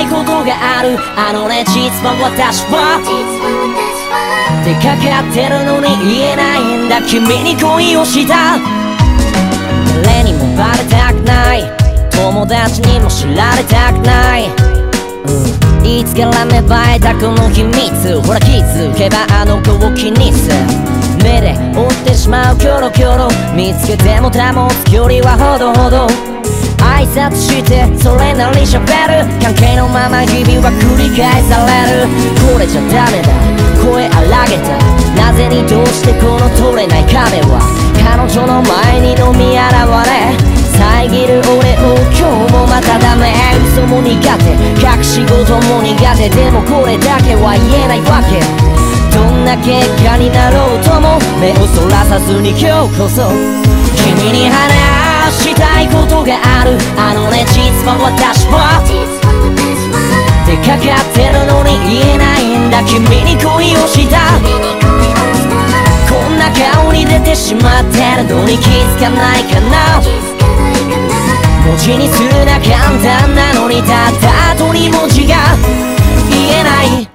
いことがある。実は私は出かかってるのに言えないんだ。君に恋をした。誰にもバレたくない、友達にも知られたくない、いつから芽生えたこの秘密。ほら気づけばあの子を気にする。目で追ってしまうキョロキョロ、見つけても保つ距離はほどほど。挨拶してそれなり喋る、関係のまま日々は繰り返される。これじゃダメだ、声荒げた。なぜにどうしてこの取れない壁は彼女の前にのみ現れ、遮る俺を今日もまたダメ。嘘も苦手、隠し事も苦手、でもこれだけは言えないわけ。どんな結果になろうとも目をそらさずに今日こそ君に話したいことがある。実は私は出かかってるのに言えないんだ。君に恋をした。こんな顔に出てしまってるのに気づかないかな。文字にするな簡単なのにたった後に文字が言えない。